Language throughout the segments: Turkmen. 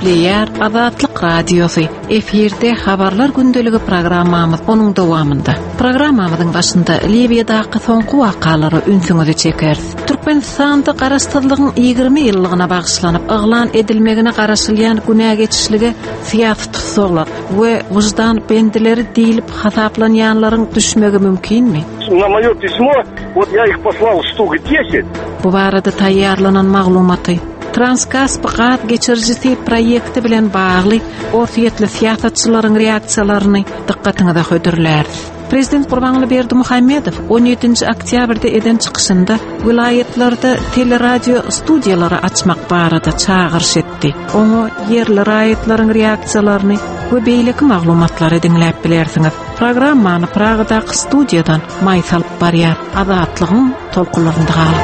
Gepleyer Azatlyk Radiosu efirde habarlar gündöligi programmamız onun dowamında. Programmamyzyň başynda Libyadaky soňky wakalary ünsüňizi çekersiz. Türkmenistanda garaşdyrlygyň 20 ýyllygyna bagşlanyp yglan edilmegine garaşylýan günä geçişligi syýasat tutsaglar we wyjdan bendileri diýilip hasaplanýanlaryň düşmegi mümkinmi? На моё письмо, вот я их послал штук 10. Bu barada taýýarlanan maglumaty Transkasp gaz geçirjisi proýekti bilen bagly ortaýetli syýasatçylaryň reaksiýalaryny dikkatiňize hödürler. Prezident Gurbanly Berdimuhammedow 17 oktýabrda eden çykyşynda vilayetlarda teleradio studiýalary açmak barada çağırış etdi. Onu yerli raýatlaryň reaksiýalaryny we beýleki maglumatlary dinläp bilersiňiz. Programmany Pragadaky studiýadan Maýsal barýar Azatlygyň tolkunlarynda galyp.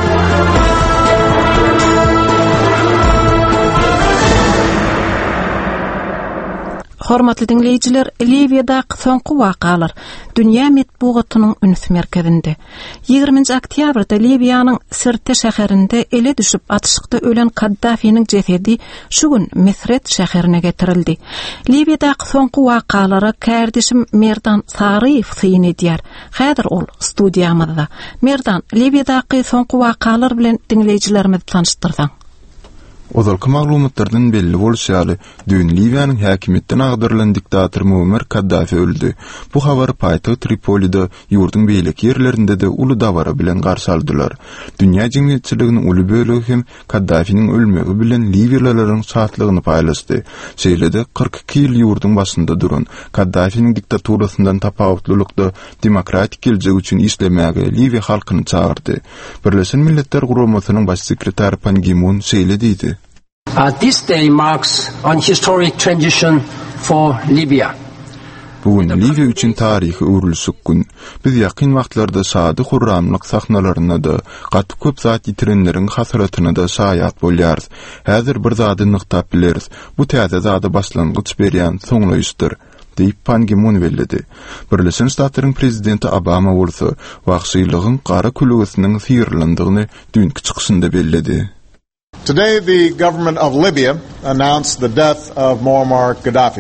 Hormatly dinleyijiler, Libyadaky soňky wakalar dünýä medeniýetining üns merkezinde. 20 oktýabrda Libyanyň Sirte şäherinde ele düşüp atışykda ölen Kaddafiň jesedi şu gün Misret şäherine getirildi. Libyadaky soňky wakalara kärdeşim Merdan Saryf syň edýär. Häzir ol studiýamyzda. Merdan, Libyadaky soňky wakalar bilen dinleyijilerimizi tanıştyrsaň. Ozalky maglumatlardan belli bolýaly, dün Libyanyň häkimetden agdyrylan diktator Muammar Kaddafi öldü. Bu habar paýtagy Tripolida ýurduň beýleki ýerlerinde de uly dawara bilen garşy aldylar. Dünýä jemgyýetçiliginiň uly bölegi hem Kaddafiň ölmegi bilen Libyalaryň şatlygyny paýlaşdy. Şeýlede 42 ýyl ýurduň başynda duran Kaddafiň diktaturasyndan tapawutlykda demokratik geljek üçin islemäge Libya halkyny çağırdy. Birleşen Milletler Guramasynyň baş sekretary Pan Ki-moon şeýle diýdi: This day marks an historic transition for Libya. Bugün Libya üçün tarihi öwrülsük gün. Biz ýakyn wagtlarda sady hurramlyk sahnalaryna da, gaty köp zat ýitirenleriň hasratyna da şaýat bolýarys. Häzir bir zady nykdap bileriz. Bu täze zady başlangyç berýän soňlaýyşdyr, diýip Pan Ki-moon bellidi. Birleşen Ştatlaryň prezidenti Obama bolsa, wagşylygyň gara kulügesiniň sýyrlandygyny dünkü çykyşynda bellidi. Today, the government of Libya announced the death of Muammar Gaddafi.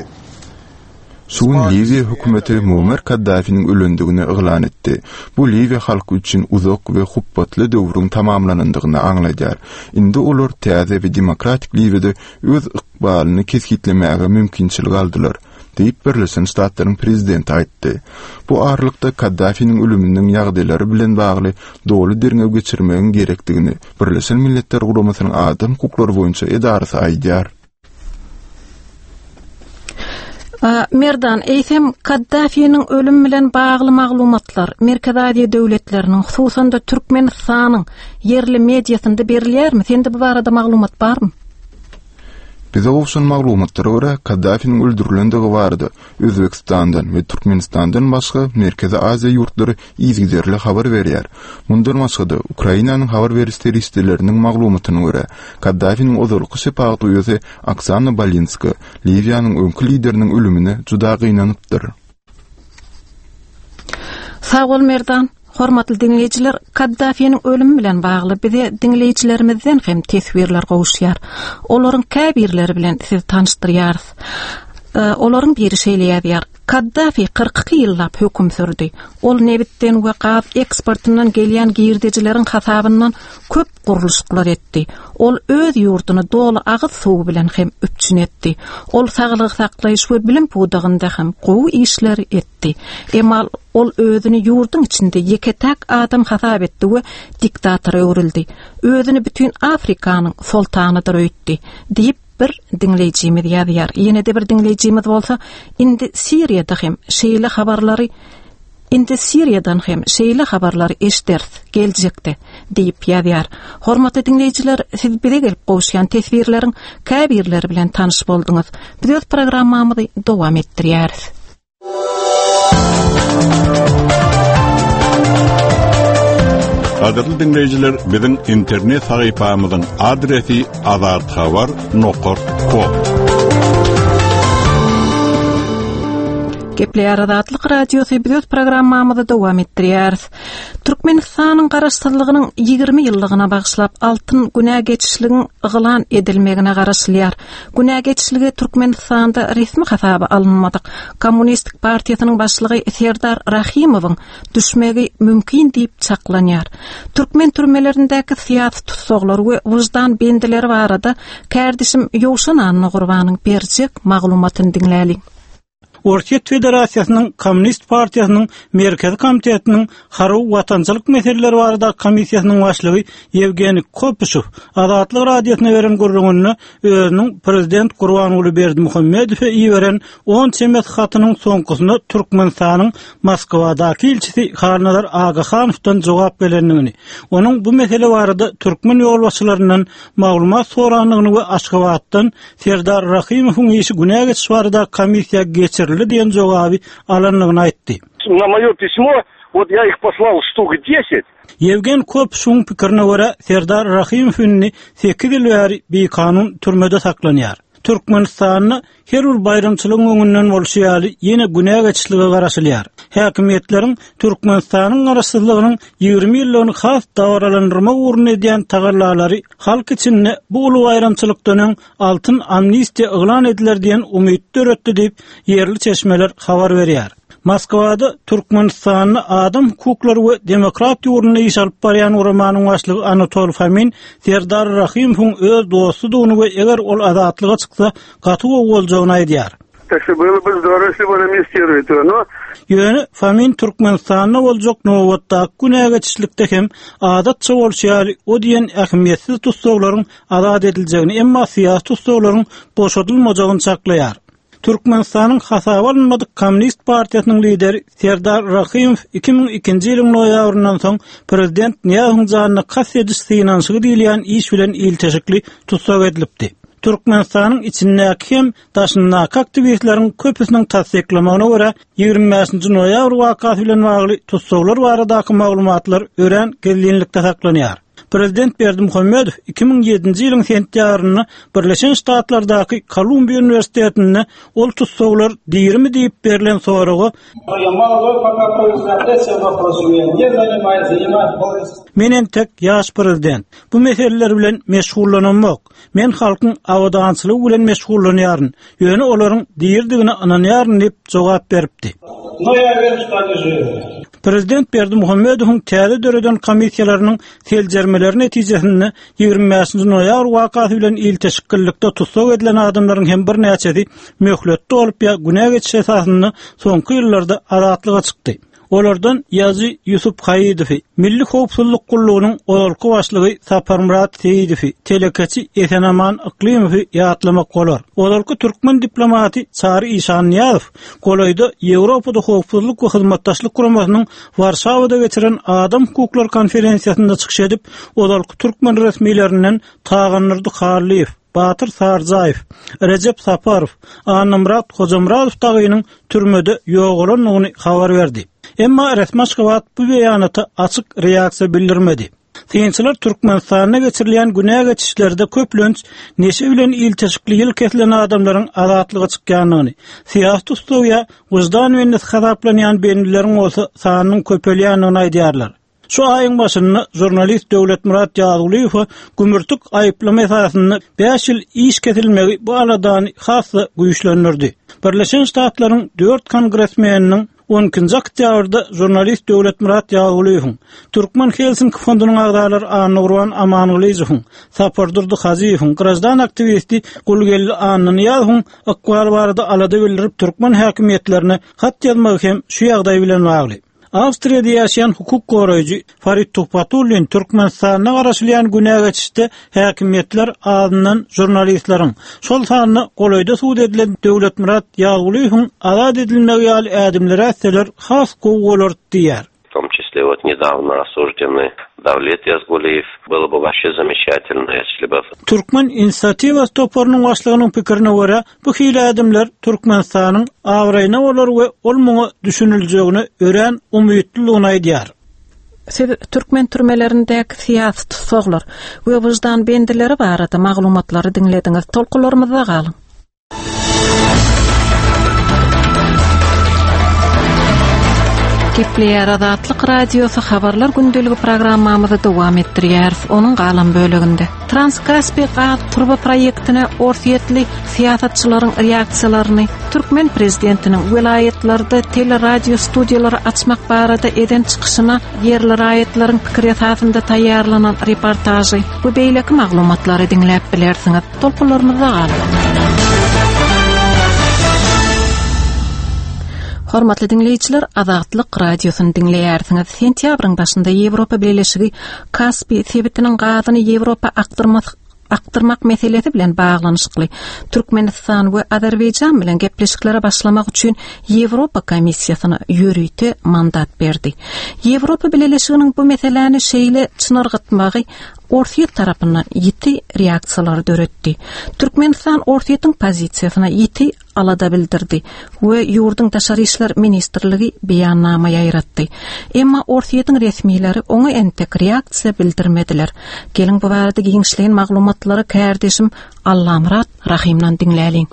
Şuň Libya hökümeti Muammar Kaddafiň ölendigini yglan etdi. Bu Libya halky üçin uzak we hupbatly döwrüň tamamlanandygyny aňladýar. Indi olar täze we demokratik Libyada öz ykbalyny kesgitlemäge mümkinçilik aldylar, diýip Birleşen Ştatlaryň prezidenti aýtdy. Bu aralykda Kaddafiň ölüminiň ýagdaýlary bilen bagly doly derňe geçirmegiň gerekdigini Birleşen Milletler Guramasynyň adam hukuklary boýunça edarasy aýdýar. Merdan, eýsem Kaddafiň ölüm bilen bagly maglumatlar Merkez Aziýa döwletleriniň, hususanda Türkmenistanyň yerli mediasynda berilýärmi? Sende bu barada maglumat barmy? Bize olsun maglumatlara göre Kaddafiň öldürilendigi barada Özbekistandan we Türkmenistandan başga Merkezi Aziýa ýurtlary izgiderli habar berýär. Mundan başga da Ukrainanyň habar beriş teristleriniň maglumatyna göre Kaddafiň ozalky şepagat üýesi Oksana Balinska Libyanyň öňkü lideriniň ölümine juda gynanypdyr. Sag ol Merdan. Hormatly dinleyijiler, Kaddafiň ölümi bilen bagly bize dinleyijilerimizden hem tesbirler gowuşýar. Olaryň käbirleri bilen sizi tanıştyrýarys. Olaryň biri şeýleýär: Kaddafi 42 ýyllap höküm sürdi. Ol nebitden we gaz eksportyndan gelýän girdejileriň hasabyndan köp guruluşlar etdi. Ol öz ýurduny doly agyz suw bilen hem üpçün etdi. Ol saglyk saklaýyş we bilim pudagynda hem gowy işler etdi. Emal ol özüni ýurduň içinde ýeketäk adam hasap etdi we diktator öwrildi. Özüni bütün Afrikanyň sultanydyr öýtdi, diýip bir dinleyicimiz ýazýar. Ýene de bir dinleyicimiz bolsa, indi Siriýada hem Siriýadan hem şeýle habarlary eşders geljekde diýip ýazýar. Hormatly dinleyijiler, siz bize gelip gowuşýan tesbirleriň käbirleri bilen tanyş bolduňyz. Biz öz programmamyzy dowam etdirýäris. Qadirli dinleyijiler, bizim internet sahypamyzyň adresi azatxabar.com. Gepler adatlyk radio sebiyot programmamyzy dowam etdirýäris. Türkmenistanyň garaşsyzlygynyň 20 ýyllygyna bagşlap altyn günä geçişligiň yglan edilmegine garaşylýar. Günä geçişligi Türkmenistanda resmi hasaba alınmadyk. Kommunistik partiýasynyň başlygy Serdar Rahimowyň düşmegi mümkin diýip çaklanýar. Türkmen türmelerindäki siýasy tutsaglary we wyjdan bendileri barada kärdişim Ýowşan Anny Gurbanyň berjek maglumatyny dinläli. Orkiet Federasyasının Komünist Partiyasının Merkezi Komitetinin Haru Watançylyk meseleleri barada komissiýasynyň başlygy Yevgeniy Kopyshew Adatlyk radiosyna beren gurrungyny özüniň prezident Gurbanuly Berdimuhammedowe ýiberen 10 çemet hatynyň soňkusyny Türkmenistanyň Moskwadaky ilçisi Harnadar Agahanowydan jogap gelendigini, onuň bu mesele barada türkmen ýolbaşçylaryndan maglumat soranlygyny we Aşgabatdan Serdar Rahimowyň işi günä geçiş barada komissiýa geçirildi diýen jogaby alanlygyny aýtdy. На моё письмо, вот я их послал штук 10. Yevgen Kopyshew pikirine görä Serdar Rahimowyň 8 ýyl bäri bekanun türmede saklanýar. Türkmenistanyň her bir bayramçylygyň öňünden bolşýaly ýene günä geçişlige garaşylýar. Häkimetleriň Türkmenistanyň garaşsyzlygynyň 20 ýyllygyny has dawralandyrma uğruna edýän tagarlalary halk içinde bu uly bayramçylykdan altyn amnistiýa yglan ediler diýen umytdy öretdi diýip ýerli çeşmeler habar berýär. Moskwada Türkmenistanyň adam hukuklary we demokratiýa uğruna iş alyp barýan uramanyň başlygy Anatol Fomin Serdar Rahimowyň öz dostudygyny we eger ol adatlyga çyksa gaty boljagyny aýdýar. Так что было бы здорово, если бы он амнистировать его, но... Ýöne Fomin Türkmenistanyna boljak nowatda günä geçişlikde hem adatça bolşýaly o diýen ähmiýetsiz tutsaglaryň azat ediljegini, emma siýasy tutsaglaryň boşadylmajagyny çaklaýar. Türkmenistanyň hasaba alınmadyk Komünist Partiýasynyň lideri Serdar Rahimow 2002-nji ýylyň noýabryndan soň prezident Niýazyň janyna kas ediş synanşygy diýilen iş bilen ilteşikli tutsag edilipdi. Türkmenistanyň içindäki hem daşyndaky aktivistleriň köpüsiniň tasdiklamagyna görä 25-nji noýabr wakasy bilen bagly tutsaglar baradaky maglumatlar ören gelýänlikde saklanýar. Prezident Berdimuhammedow 2007-nji ýylyň sentýabryny Birleşen Ştatlardaky Kolumbiýa Üniversitetinde ol tutsaglar diýirmi diýip berilen soragy "Menen tek ýaş prezident. Bu meseleler bilen meşgullanmak. Men halkyň awdançylygy bilen meşgullanýaryn. Ýöne olaryň diýirdigine ananýaryn" diýip jogap beripdi. Prezident Berdimuhammedowyň täze döreden komissiýalarynyň seljermeleri netijesinde 25-nji noýabr wakasy bilen ilteşiklikde tutsag edilen adamlaryň hem bir näçesi möhletde olup ýa günä geçiş esasyny soňky ýyllarda adatlyga çykdy. Olardan Ýazy Ýusup Haýydowy, Milli Howpsuzlyk Gullugynyň olky başlygy Saparmurat Seýidowy, telekeçi Esenaman Yklymowy ýatlamak bolar. Olarky türkmen diplomaty Çary Işanýazow, Golaýda Ýewropada howpsuzlyk we hyzmatdaşlyk kuramasynyň Warşawada geçiren Adam Hukuklar konferensiýasynda çykyş edip, olarky türkmen resmiýetlerinden Taganyrdy Harliýew, Batır Sarzaýew, Recep Saparow, Anamrat Hojamradow tagynyň türmede ýogalanyny habar berdi. Emma resmi Aşgabat bu beýanata açyk reaksiýa bildirmedi. Synçylar Türkmenistanyna geçirilen günä geçişlerde köplenç neşe bilen ilteşikli ýyl kesilen adamlaryň azatlyga çykýanyny, siýasy tutsagy wyjdan bilen hasaplanýan benlileriň bolsa sanynyň köpelýäniňi aýdýarlar. Şu ayın başında jurnalist Döwletmurat Ýagulyýow gümürtük aýyplama esasyny 5 ýyl iş kesilmegi bu aradan hasy güýçlendirdi. Birleşen Ştatlaryň 4 kongresmeniniň 12-nji oktýabrda jurnalist Döwletmurat Ýagulyýow, Türkmen Helsinki fondunyň agdalary Anny Gurban Amanylyýow, Sapardurdy Hazyýew, grajdan aktivisti Gulgelli Anny Niýazow akwal barada alada bildirip Türkmen häkimetlerine hat ýazmak hem şu ýagdaý bilen bagly. Awstriýada ýaşaýan hukuk goraýjy Farid Tupatulin Türkmenistanyna garaşylýan günä geçişde häkimetler adyndan jurnalistleriň şol sanyny golaýda suwd edilen Döwletmurat Ýagulyýow azat edilmegi ýaly ädimlere ätseler has gowy bolar diýär. В том числе вот недавно осужденный Давлет Язгулиев. Было бы вообще замечательно, если бы... Türkmen inisiativasi toparynyň başlygynyň pikirine görä, bu hili adamlar Türkmenistanyň awraýyna bolar we olmagy düşünüljegini ören umytlygyny aýdýar. Siz Türkmen türmelerindäki siýasy tutsaglar we wyjdan bendileri barada maglumatlary dinlediňiz. Tolkularymyzda galyň. Kepler Adatlyk radiosu habarlar gündölügi programmamyzy dowam etdirýär. Onuň galan bölегinde Transkaspia turba proýektine orsiýetli siýasatçylaryň reaksiýalaryny, Türkmen prezidentiniň vilayetlerde teleradio studiýalary açmak barada eden çykyşyna yerli raýatlaryň pikiri esasynda taýýarlanan reportajy. Bu beýleki maglumatlary dinläp bilersiňiz. Tolkunlarymyzda galan. Hormatly dinleyijiler, Azatlyk radiosyny dinleýärsiňiz. Sentýabryň başynda Ýewropa Birleşigi Kaspy sebitiniň gazyny Ýewropa aktyrmak meselesi bilen baglanyşykly Türkmenistan we Azerbaýjan bilen gepleşiklere başlamak üçin Ýewropa Komissiýasyna ýürüýte mandat berdi. Ýewropa Birleşiginiň bu meseleni şeýle çynargatmagy Orsiýet tarapyndan ýiti reaksiýalar döretdi. Türkmenistan Orsiýetiň pozisiýasyna ýiti alada bildirdi we ýurduň taşary işler ministrligi beýannama ýaýratdy. Emma Orsiýetiň resmiýetleri oňa entek reaksiýa bildirmediler. Gelin bu barada giňişleýän maglumatlary kärdeşim Allamrat Rahimdan dinläliň.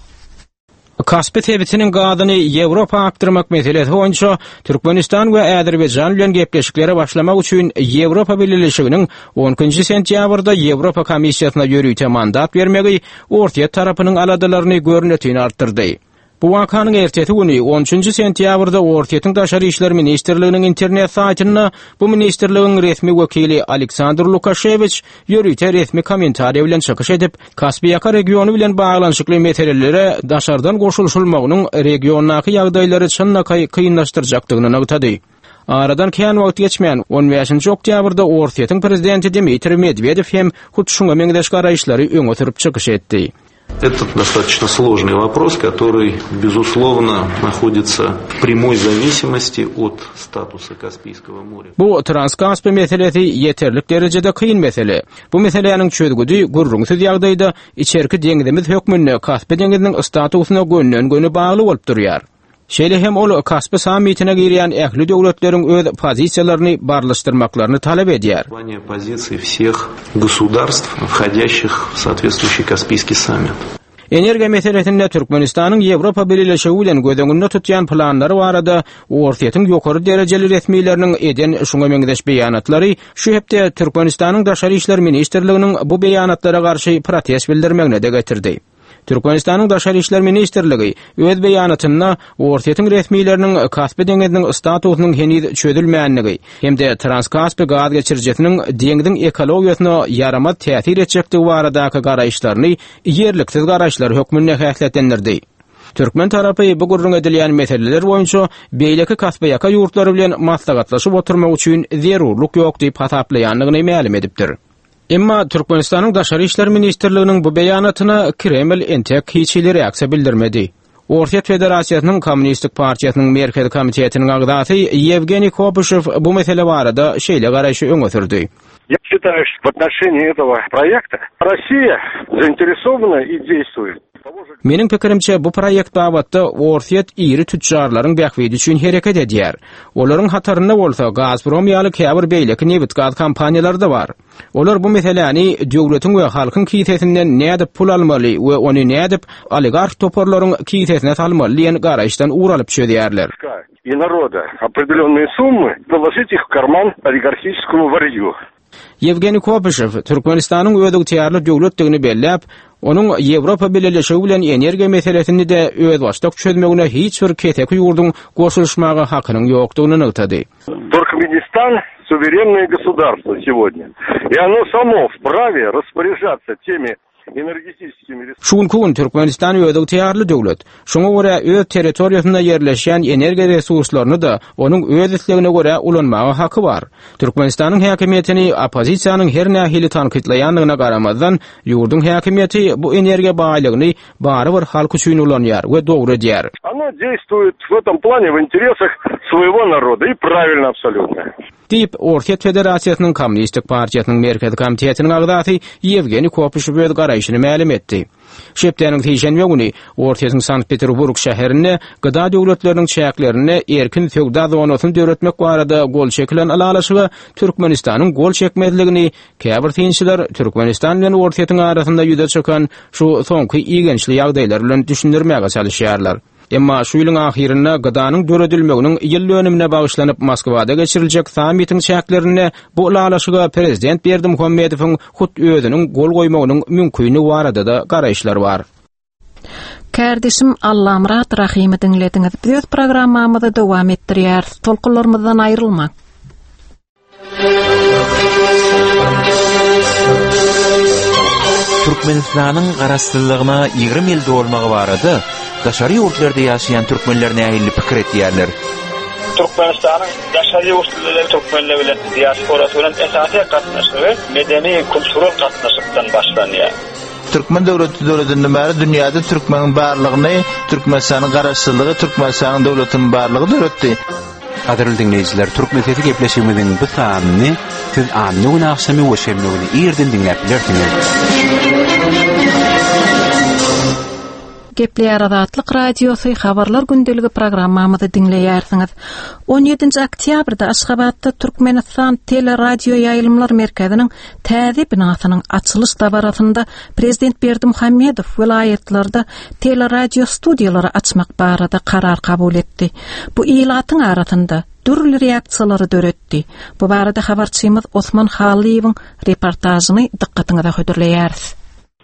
Kaspy sebitiniň gazyny Ýewropa aktyrmak meselesi boýunça Türkmenistan we Azerbaýjan bilen gepleşiklere başlamak üçin Ýewropa Birleşiginiň 10-njy sentýabrda Ýewropa Komissiýasyna ýürüýte mandat bermegi Orsiýet tarapynyň aladalaryny görnetini artdyrdy. Bu wakanyň ertesi güni 13-njy sentýabrda Orsiýetiň Daşary işler ministrliginiň internet saýtyna bu ministrligiň resmi wekili Aleksandr Lukashevich ýürüýte resmi kommentariýa bilen çykyş edip, Kaspiyaka regionu bilen baglanyşykly meselelere daşardan goşulşulmagynyň regiondaky ýagdaýlary çynnaky kynlaşdyrjakdygyny aýtdy. Aradan kän wagt geçmän 15-nji oktýabrda Orsiýetiň prezidenti Dmitri Medvedev hem hutşuňa meňdeş garaýşlary öňe sürüp çykyş etdi. Это достаточно сложный вопрос, который, безусловно, находится в прямой зависимости от статуса Каспийского моря. Bu Transkaspy meselesi yeterlik derecede kıyın mesele. Bu meselenin çözgüdü gurrunsiz ýagdaýda içerki deňizimiz hökmünde Kaspy deňiziniň statusyna gönnön bagly bolup durýar. Şeýle hem ol Kaspy sammitine girýän ähli döwletleriň öz pozisiýalaryny barlaşdyrmaklaryny talep edýär. Позиции всех государств, входящих в соответствующий Каспийский саммит. Energiýa meselesinde Türkmenistanyň Ýewropa Birleşigi bilen gözüňünde tutýan planlary barada Orsiýetiň ýokary derejeli resmiýetleriniň eden şuňa meňdeş beýanatlary şu hepde Türkmenistanyň Daşary işler ministrliginiň bu beýanatlara garşy protest bildirmegine de getirdi. Türkmenistanyň Daşary işler ministrligi öz beýanatyna Orsiýetiň resmiýetleriniň Kaspy deňiziniň statusynyň heniz çözülmänligi hemde Transkaspy gaz geçirjesiniň deňiziň ekologiýasyna ýaramaz täsir etjekdigi baradaky garaýşlaryny ýerliksiz garaýşlar hökmünde häsletlendirdi. Türkmen tarapy bu gurrun edilýän meseleler boýunça beýleki Kaspyaka ýurtlary bilen maslahatlaşyp oturmak üçin zerurluk ýok diýip hasaplaýanlygyny ma'lum edipdir. Emma Türkmenistanyň Daşary işler ministrliginiň bu beýanatyna Kreml entek hiçbir reaksiýa bildirmedi. Orsiýet Federasiýasynyň Kommunistik Partiýasynyň Merkezi Komitetiniň agdaty Yevgeniy Kopyshev bu mesele barada şeýle garaýşy öňe sürdi. Я считаю, что в отношении этого проекта Россия заинтересована и действует. Meniň pikirimçe bu proýekt babatda Orsiýet iri tüccarlaryň bähwidi üçin hereket edýär. Olaryň hataryna bolsa Gazprom ýaly käbir beýleki neft gaz kompaniýalary da bar. Olar bu meseleni döwletiň we halkyň kiýsesinden näde pul almaly we ony näde oligark toporlaryň kiýsesine salmaly diýen garaýşdan uralyp çödýärler. И народа определенные суммы положить их в карман олигархическому варью. Yevgeniy Kopyshev Türkmenistanyň ödüg tiyarly döwletdigini belläp, onuň Ýewropa Birleşigi bilen energiýa meselesini de öz başda çözmegine hiç bir ketek ýurduň goşulmagy hakynyň ýokdugyny aýtdy. Туркменистан суверенное государство сегодня, и оно само вправе распоряжаться теми energetikimi Şunkun Türkmenistan ödüg tiyarly döwlet. Şoňa görä öz territoriýasynda ýerleşýän energiýa resurslaryny da onuň öz islegine görä ulanmagy haky bar. Türkmenistanyň häkimetini opozisiýanyň her nähili tanqidlaýanlygyna garamazdan ýurduň häkimeti bu energiýa baýlygyny bary bir halk üçin ulanýar we dogry edýär. Оно действует в этом плане в интересах своего народа и правильно абсолютно. Diýip Orsiýet Federasiýasynyň Kommunistik Partiýasynyň Merkezi Komitetiniň agdaty Yevgeniy Kopyshev öz garaýşyny ma'lum etdi. Şepdeniň täşenbe güni Orsiýetiň Sankt-Peterburg şäherine gyda döwletleriniň çäklerini erkin sowda zonasyny döretmek barada gol çekilen alalaşyga Türkmenistanyň gol çekmezligini käbir tynçylar Türkmenistan bilen Orsiýetiň arasynda ýüze çykan şu soňky igençli ýagdaýlar bilen düşündirmäge çalışýarlar. Emma şu ýylyň ahirinde gıdanyň döredilmeginiň ýyl dönümine bagışlanyp Moskwada geçiriljek sammitin şäklerini bu lalaşyga prezident Berdimuhammedowyň hut özüniň gol goýmagynyň mümkini barada da garaýşlar bar. Kardeşim Allah Murat Rahimi dinlediňiz. Biz programmamyzda dowam etdirýär. Tolkunlarymyzdan aýrylma. Türkmenistanyň garaşsyzlygyna 20 ýyl dolmagy barada daşary ýurtlarda ýaşaýan türkmenlerine aýly pikir etýärler. Türkmenistanyň daşary ýurtlarynda türkmenler bilen diasporasynyň esasy gatnaşygy medeni kultural gatnaşykdan başlanýar. Türkmen döwletinde näme dünýäde türkmeniň barlygyny, Türkmenistanyň garaşsyzlygy, Türkmenistanyň döwletiniň barlygy döretdi. Gaderli dinleyijiler, Türkmenistany gepleşigimiziň bu sanyny siz anlygyň akşamy weşemligini ýerden dinläp bilersiňiz. Gepleýär Azatlyk radiosy habarlar gündeligi programmamyzy dinleýärsiňiz. 17 oktýabrda Aşgabatda Türkmenistan teleradio ýaýlymlar merkeziniň täze binasynyň açylyş dabarasynda prezident Berdimuhammedow vilayetlarda teleradio studiýalary açmak barada karar kabul etdi. Bu ýylatyň arasynda türli reaksiýalary döretdi. Bu barada habarçymyz Osman Haliýewiň reportażyny dikkatiňize höderleýäris.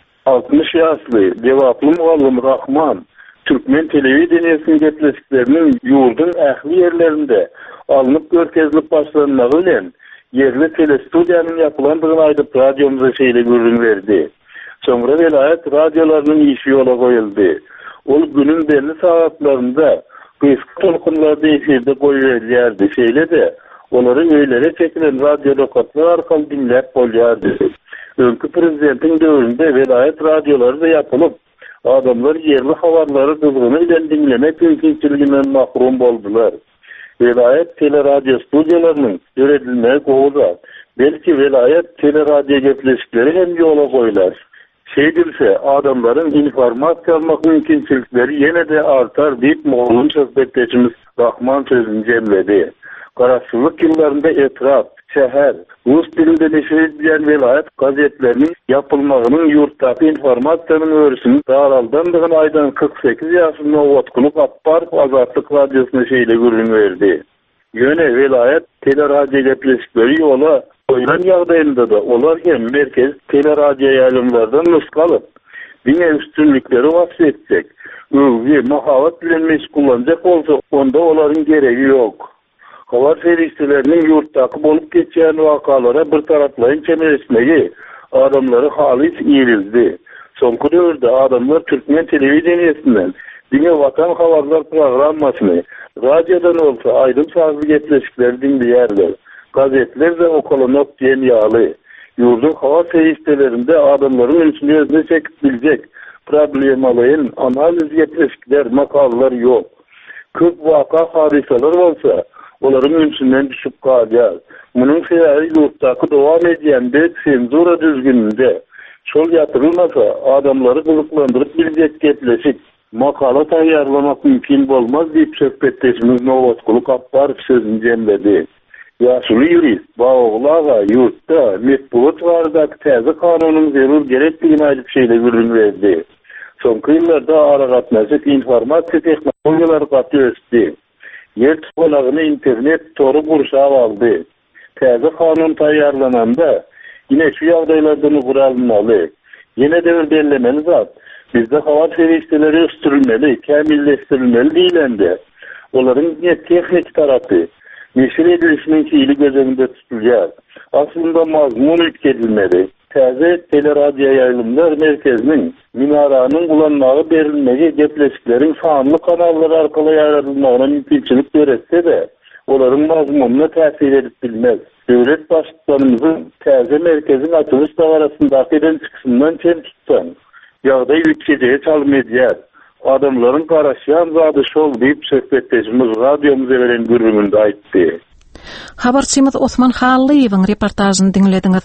60 ýaşly dewaply mugallim Rahman Türkmen telewizionynyň gepleşikleriniň ýurdun ähli ýerlerinde alınıp görkezilip başlanmagy bilen yerli telestudiýanyň ýapylandygyny aýdyp radiomuza şeýle görüň berdi. Soňra vilayet radiolarynyň işi ýola goýuldy. Ol günüň belli saatlarynda gysga tolkunlarda efirde goýulýardy. Şeýle de olary öýlere çekilen radio lokatlar arkaly dinläp bolýardy. Öňkü prezidentin döwründe vilayet radiolary da ýapylyp, adamlar yerli habarlary düzgün bilen dinlemek mümkinçiliginden mahrum boldular. Vilayet teleradio studiýalarynyň döredilmegi goýuldy. Belki vilayet teleradio gepleşikleri hem ýola goýular. Şeýdilse, adamlaryň informasiýa almak mümkinçilikleri ýene de artar diýip moğlun söhbetdeşimiz Rahman sözüni jemledi. Garaşsyzlyk ýyllarynda etraf, şäher, rus dilinde neşir edilen vilayet gazetlerinin yapılmagynyň ýurtdaky informasiýanyň örüsini daraldandygyny aýdan 48 ýaşynda otkunup apparyp Azatlyk radiosyna şeýle görüň berdi. Ýöne vilayet teleradio gepleşikleri ýola goýulan ýagdaýynda da olar hem merkez teleradio ýaýlymlardan nusgalyp, diňe üstünlikleri wasf etsek, öwgi mahabat bilen meşgullanjak bolsa, onda olaryň geregi ýok. Habar feriştelerinin yurttaky bolup geçýän wakalara bir taraplayın çemeresmegi adamları halis iýildi. Soňky döwürde adamlar Türkmen telewizionynyň diňe watan habarlar programmasyny radiodan bolsa aýdym sazly gepleşikleri dinleýärler. Gazetler de okulanok diýen ýaly. Ýurdun habar feriştelerinde adamlaryň üçin özüne çekip biljek problemalaryn analiz gepleşikler, makallalar ýok. Köp waka hadisalar bolsa olaryň üçünden düşüp galýar. Munyň sebebi ýurtdaky dowam edýän senzura düzgüninde şol ýatyrylmasa adamlary gyzyklandyryp biljek gepleşik makala taýýarlamak mümkin bolmaz diýip söhbetdeşimiz Nowotkuly Kapar sözüni jemledi. Ýaşuly ýurist Baglaga ýurtda metbuat baradaky täze kanunyň zerur gerekdigini aýdyp şeýle görüň berdi. Soňky ýyllarda aragatnaşyk informasiýa tehnologiýalary gaty ösdi. Yer tutulagyny internet toru gurşap aldy. Täze kanun taýýarlananda ýine şu ýagdaýlardan guralmaly. Ýene de bellemeli zat. Bizde habar ferişteleri östürilmeli, kämilleştirilmeli diýilende. Olaryň tehnik tarapy neşir edilişiniň fiili göz öňünde tutulýar. Aslında mazmun ýetkizilmeli. Täze teleradio ýaýlymlar merkeziniň minaranyň ulanmagy berilmegi gepleşikleriň sanly kanallar arkaly ýaýratylmagyna mümkinçilik beretse de, olaryň mazmunyna täsir edip bilmez. Döwlet başçylygymyzyň täze merkezin açylyş dabarasyndaky eden çykysyndan çen tutsan, ýagdaý ýetgeje çalym edýär. Adamlaryň garaşýan zady şol diýip söhbetdeşimiz radiomuza beren görüňünde aýtdy. Habarçymyz Osman Haliýewiň reportażyny dinlediňiz.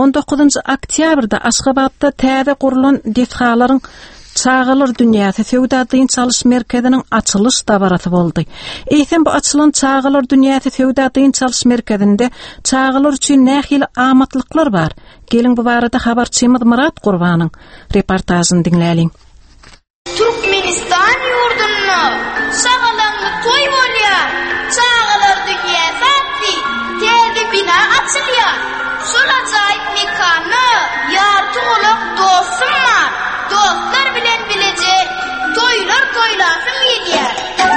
19 oktýabrda Aşgabatda täze gurulan defhalaryň Çağalar Dünyasy Sewdadyň çalyş merkeziniň açylyş dabarasy boldy. Eýsem bu açylan Çağalar Dünyasy Sewdadyň çalyş merkezinde çağalar üçin nähili amatlyklar bar. Gelin bu barada habarçymyz Murat Gurbanyň reportażyny dinläýin. Türkmen Türkmenistan yurdunu şagalanlı toy bolýar. Çağalar dünya fatli, tedi bina açılýar. Şol ajaýyp mekany ýarty golak dostum var. Dostlar bilen bilecek toylar toylasym gelýär.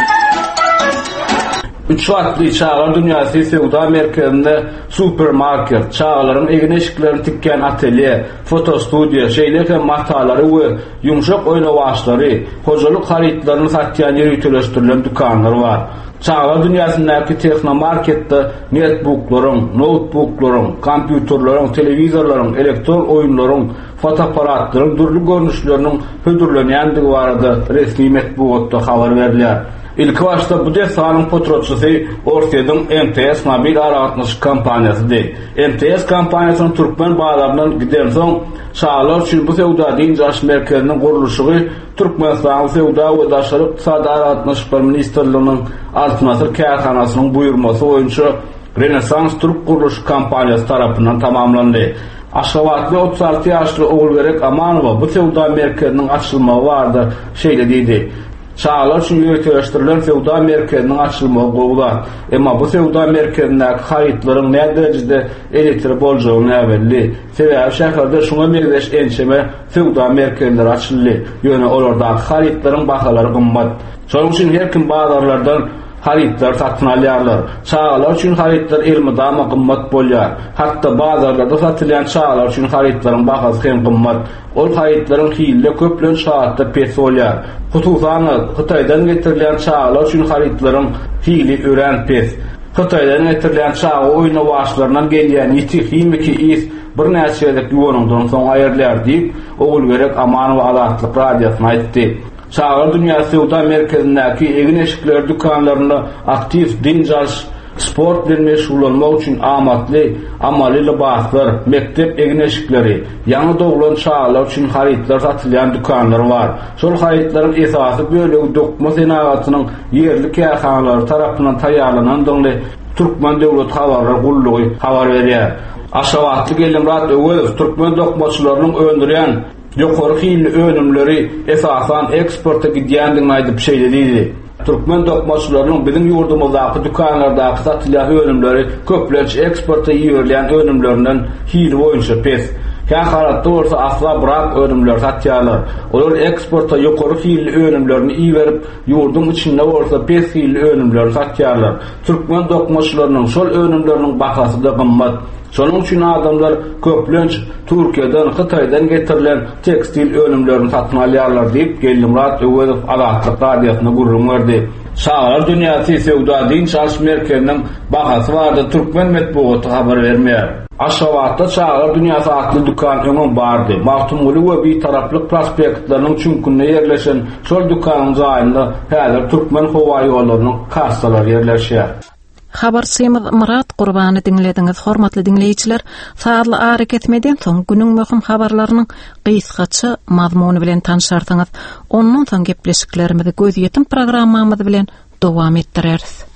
3 saatli Çağlar Dünyasy Sewda merkezinde supermarket, çağlaryň egin eşiklerini tikken atelye, fotostudiya, şeýle matalary we yumşak oýnawaçlary, hojalyk haritlaryny satýan ýerleşdirilen dukanlar bar. Çağlar dünýäsindäki texnomarketde netbooklaryň, notebooklaryň, kompýuterlaryň, telewizorlaryň, elektron oýunlaryň, fotoaparatlaryň durly görnüşleriniň hödürlenýändigi barada resmi metbuatda habar berilýär. İlk başta bu defanyň potroçysy Ortaýadyň MTS mobil aragatnaşyk kampaniýasydy. MTS kampaniýasynyň türkmen bazaryndan giden soň çağlar üçin bu sewda diňjaş merkeziniň gurulşy Türkmenistan Sewda we Daşaryk iqtisady aragatnaşyklar ministrliginiň Altınasır kärhanasynyň buýurmasy boýunça Renesans Türk guruluş kampaniýasy tarapyndan tamamlandy. Aşgabatly 36 ýaşly Ogulberek Amanowa bu sewda merkeziniň açylmagy bardy şeýle diýdi. Çağlar üçin ýönetilýän sewda merkeziniň açylmagy gowlar. Emma bu sewda merkezindäki haritlaryň näderejede elektr boljagyny äwelli. Sebäbi şäherde şuňa megdeş ençeme sewda merkezleri açyldy. Ýöne olardaky haritlaryň bahalary gymmat. Şonuň üçin her kim bazarlardan haritlar satyn alýarlar. Çağlar üçin haritlar elmydama gymmat bolýar. Hatda bazarlarda satylýan çağlar üçin haritlaryň bahasy hem gymmat. Ol haritlaryň hille köplen saatda pes bolýar. Hususan Hytaýdan getirilýän çağlar üçin haritlaryň hili ören pes. Hytaýdan getirilýän çağa oýnawaçlaryndan gelýän ýiti himiki is bir näçe ýyllyk ýolundan soň aýrylýar diýip Ogulberek Amanow Alatlyk radiosyna aýtdy. Çağlar Dünyasy Sewda merkezindäki egin eşikler dukanlaryna aktiv diňjaş sport bilen meşgullanmak üçin amatly, amaly libaslar, mektep egin eşikleri, ýaňy doglan çağlar üçin haritlar satylýan dukanlar bar. Şol haritlaryň esasy bölegi dokuma senagatynyň ýerli kärhanalary tarapyndan taýýarlanandygy Türkmen döwlet habarlar gullugy habar berýär. Aşgabatly Gelimrat Öwelov türkmen dokumaçylarynyň öndürýän ýokary hili önümleri esasan eksporta gidýändigini aýdyp şeýle diýdi. Türkmen dokumaçylarynyň bizim ýurdumyzdaky dukanlardaky satylýan önümleri köplenç eksporta ýörilýän önümlerinden hili boýunça pes. Käharatda bolsa asla bırak önümler satýarlar. Olar eksporta ýokary hili önümlerini iýerip ýurdum içinde bolsa pes hili önümleri satýarlar. Türkmen dokumaçylarynyň şol önümleriniň bahasy da gymmat. Şonuň üçin adamlar köplenç Türkiýeden, Hytaýdan getirilen tekstil önümlerini satyn alýarlar diýip Gelimrat Öwelov Alatlyk radiosyna gurrun berdi. Çağlar Dünyasy Sewda diňjaş merkeziniň bahasy bardy türkmen metbuaty habar bermeýär. Aşgabatda Çağlar Dünyasy atly dukan öňün bardy. Magtumly we bir taraplyk prospektlarynyň çünkünde ýerleşen şol dukanyň jaýynda häzir türkmen howa ýollarynyň kassalary ýerleşýär. Habar Semid Murat Gurbany dinlediňiz. Hormatly dinleýijiler, saatly arak etmeden soň günüň möhüm habarlarynyň gysgaça mazmuny bilen tanşarsyňyz. Ondan soň gepleşiklerimizi göz ýetim programmamyz bilen dowam etdireriz.